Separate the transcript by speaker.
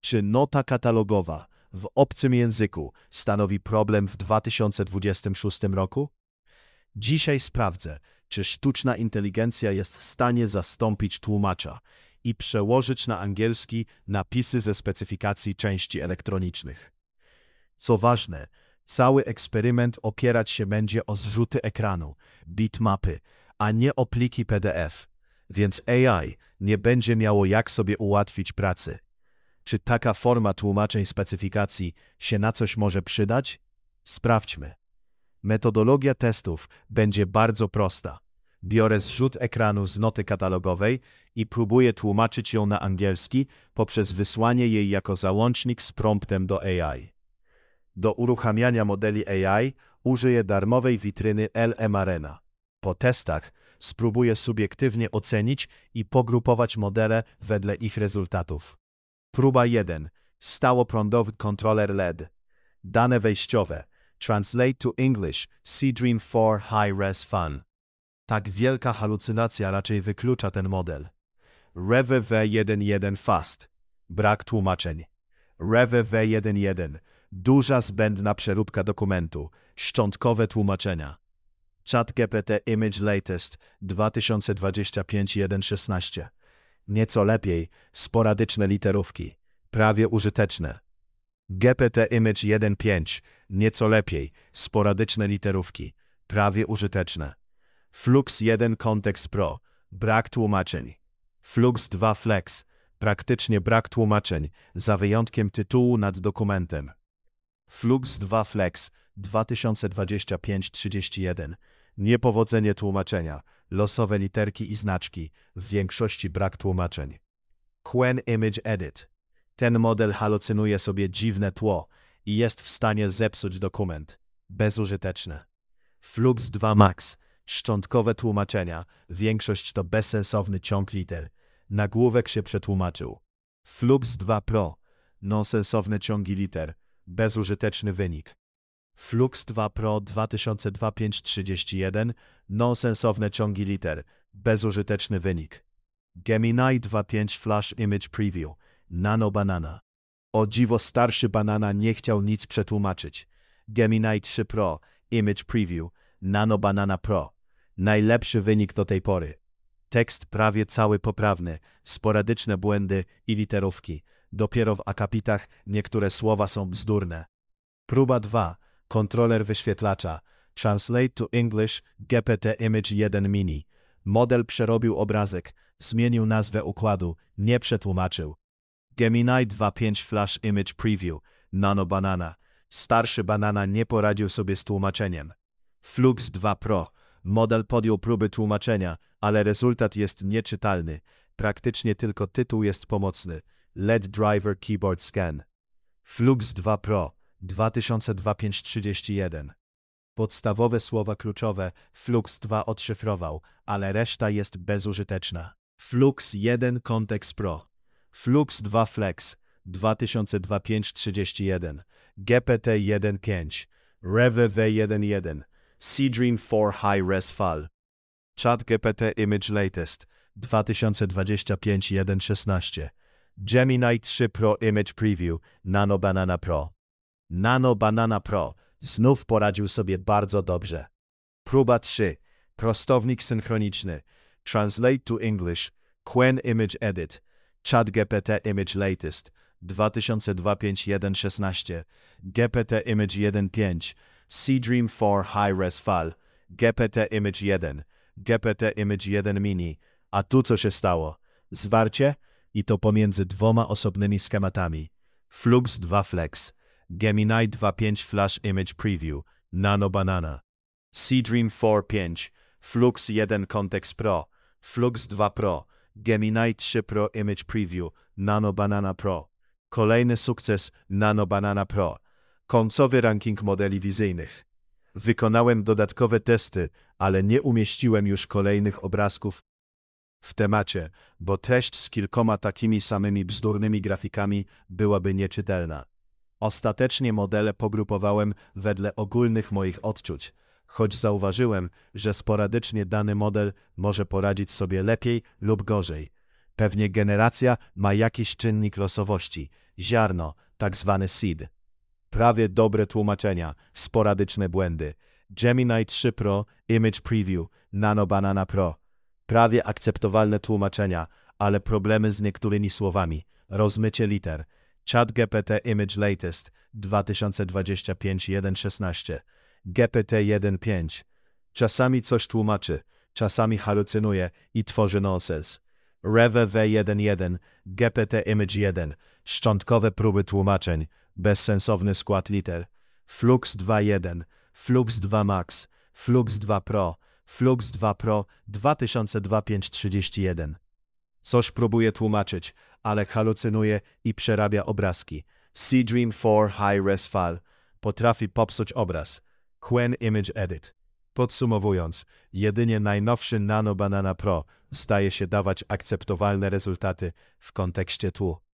Speaker 1: Czy nota katalogowa w obcym języku stanowi problem w 2026 roku? Dzisiaj sprawdzę, czy sztuczna inteligencja jest w stanie zastąpić tłumacza i przełożyć na angielski napisy ze specyfikacji części elektronicznych. Co ważne, cały eksperyment opierać się będzie o zrzuty ekranu, bitmapy, a nie o pliki PDF, więc AI nie będzie miało jak sobie ułatwić pracy. Czy taka forma tłumaczeń specyfikacji się na coś może przydać? Sprawdźmy. Metodologia testów będzie bardzo prosta. Biorę zrzut ekranu z noty katalogowej i próbuję tłumaczyć ją na angielski poprzez wysłanie jej jako załącznik z promptem do AI. Do uruchamiania modeli AI użyję darmowej witryny LM Arena. Po testach spróbuję subiektywnie ocenić i pogrupować modele wedle ich rezultatów. Próba 1. Stałoprądowy kontroler LED. Dane wejściowe. Translate to English. C-Dream 4 High-Res Fun. Tak wielka halucynacja raczej wyklucza ten model. Rewe V11 Fast. Brak tłumaczeń. Rewe V11. Duża zbędna przeróbka dokumentu. Szczątkowe tłumaczenia. ChatGPT Image Latest 2025 1.16. Nieco lepiej, sporadyczne literówki. Prawie użyteczne. GPT Image 1.5. Nieco lepiej, sporadyczne literówki. Prawie użyteczne. Flux 1 Context Pro. Brak tłumaczeń. Flux 2 Flex. Praktycznie brak tłumaczeń, za wyjątkiem tytułu nad dokumentem. Flux 2 Flex 2025-31. Niepowodzenie tłumaczenia. Losowe literki i znaczki. W większości brak tłumaczeń. Qwen Image Edit. Ten model halucynuje sobie dziwne tło i jest w stanie zepsuć dokument. Bezużyteczne. Flux 2 Max. Szczątkowe tłumaczenia. Większość to bezsensowny ciąg liter. Nagłówek się przetłumaczył. Flux 2 Pro. Nonsensowne ciągi liter. Bezużyteczny wynik. Flux 2 Pro 2025-31. Nonsensowne ciągi liter. Bezużyteczny wynik. Gemini 2.5 Flash Image Preview. Nano Banana. O dziwo starszy Banana nie chciał nic przetłumaczyć. Gemini 3 Pro Image Preview. Nano Banana Pro. Najlepszy wynik do tej pory. Tekst prawie cały poprawny, sporadyczne błędy i literówki. Dopiero w akapitach niektóre słowa są bzdurne. Próba 2. Kontroler wyświetlacza. Translate to English GPT Image 1 Mini. Model przerobił obrazek, zmienił nazwę układu, nie przetłumaczył. Gemini 2.5 Flash Image Preview. Nano Banana. Starszy Banana nie poradził sobie z tłumaczeniem. Flux 2 Pro. Model podjął próby tłumaczenia, ale rezultat jest nieczytelny. Praktycznie tylko tytuł jest pomocny. LED Driver Keyboard Scan. Flux 2 Pro 2025-31. Podstawowe słowa kluczowe Flux 2 odszyfrował, ale reszta jest bezużyteczna. Flux 1 Context Pro. Flux 2 Flex 2025-31. GPT 1.5. Rewe V11. C-Dream 4 High-Res File. ChatGPT Image Latest 2025 1.16. Gemini 3 Pro Image Preview. Nano Banana Pro. Nano Banana Pro znów poradził sobie bardzo dobrze. Próba 3. Prostownik synchroniczny. Translate to English. Qwen Image Edit. ChatGPT Image Latest 2025 1.16. GPT Image 1.5. C-Dream 4 High-Res File. GPT Image 1. GPT Image 1 Mini. A tu co się stało? Zwarcie? I to pomiędzy dwoma osobnymi schematami. Flux 2 Flex. Gemini 2.5 Flash Image Preview. Nano Banana. C-Dream 4.5. Flux 1 Context Pro. Flux 2 Pro. Gemini 3 Pro Image Preview. Nano Banana Pro. Kolejny sukces Nano Banana Pro. Końcowy ranking modeli wizyjnych. Wykonałem dodatkowe testy, ale nie umieściłem już kolejnych obrazków w temacie, bo treść z kilkoma takimi samymi bzdurnymi grafikami byłaby nieczytelna. Ostatecznie modele pogrupowałem wedle ogólnych moich odczuć, choć zauważyłem, że sporadycznie dany model może poradzić sobie lepiej lub gorzej. Pewnie generacja ma jakiś czynnik losowości. Ziarno, tak zwany seed. Prawie dobre tłumaczenia, sporadyczne błędy. Gemini 3 Pro, Image Preview, Nano Banana Pro. Prawie akceptowalne tłumaczenia, ale problemy z niektórymi słowami. Rozmycie liter. ChatGPT Image Latest 2025 1.16. GPT 1.5. Czasami coś tłumaczy, czasami halucynuje i tworzy nonsens. Reve V1.1, GPT Image 1. Szczątkowe próby tłumaczeń, bezsensowny skład liter. Flux 2.1, Flux 2 Max, Flux 2 Pro, Flux 2 Pro 2025-31. Coś próbuje tłumaczyć, ale halucynuje i przerabia obrazki. Seedream 4 High Res File potrafi popsuć obraz. Qwen Image Edit. Podsumowując, jedynie najnowszy Nano Banana Pro staje się dawać akceptowalne rezultaty w kontekście tłu.